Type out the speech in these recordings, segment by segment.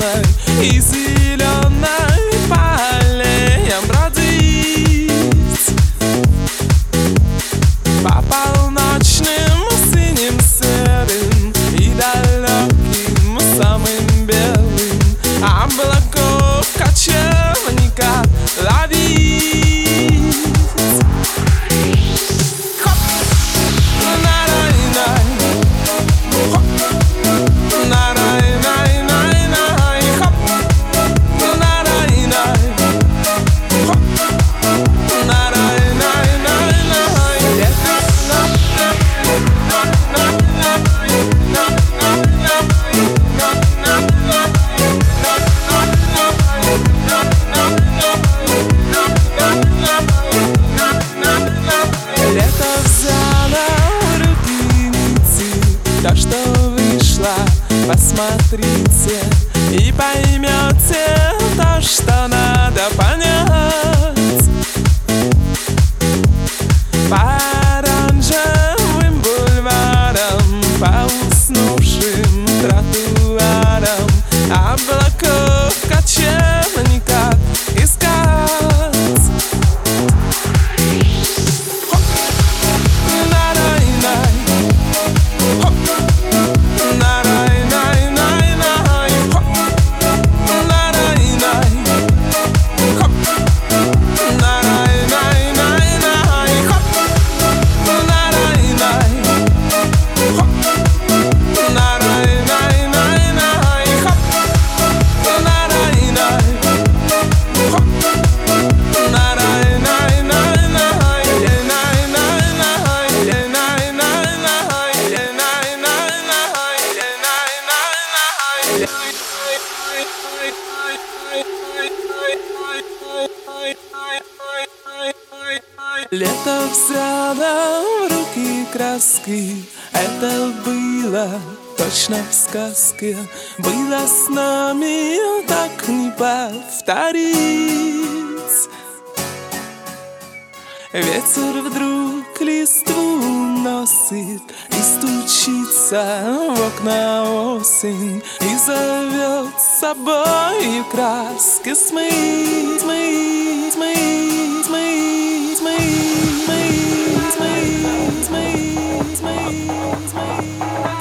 весной и зеленой по аллеям бродить по полночным синим серым и далеким самым белым облаков кочевника ловить. То, что вышло, посмотрите и поймете то, что надо понять. По оранжевым бульварам, по уснувшим тротуарам облаков кочевника искать. Лето взяло в руки краски, это было точно в сказке, было с нами так не повторить. Ветер вдруг листву носит и стучится в окна осень и зовет с собой краски смыть, смыть, смыть, смыть, смыть, смыть, смыть, смыть, смыть, смыть.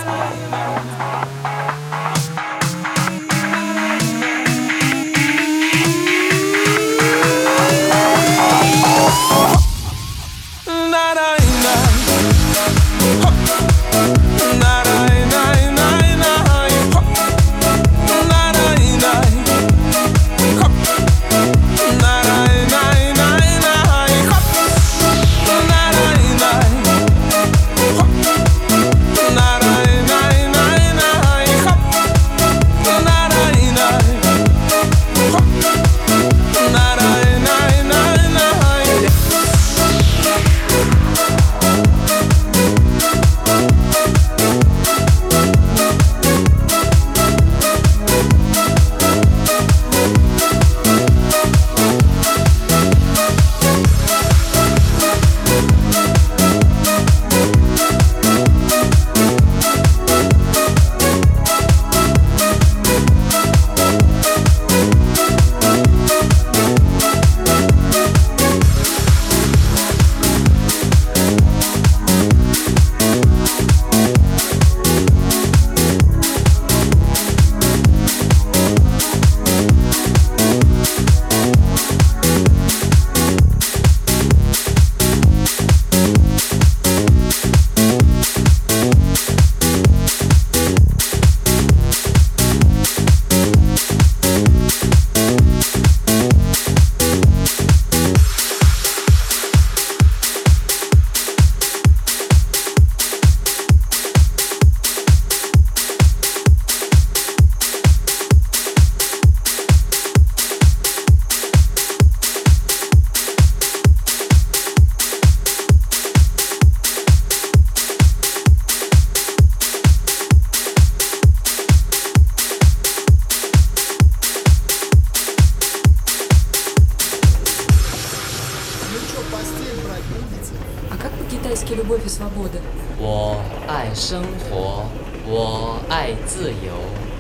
по-китайски любовь и свобода? 我爱生活，我爱自由。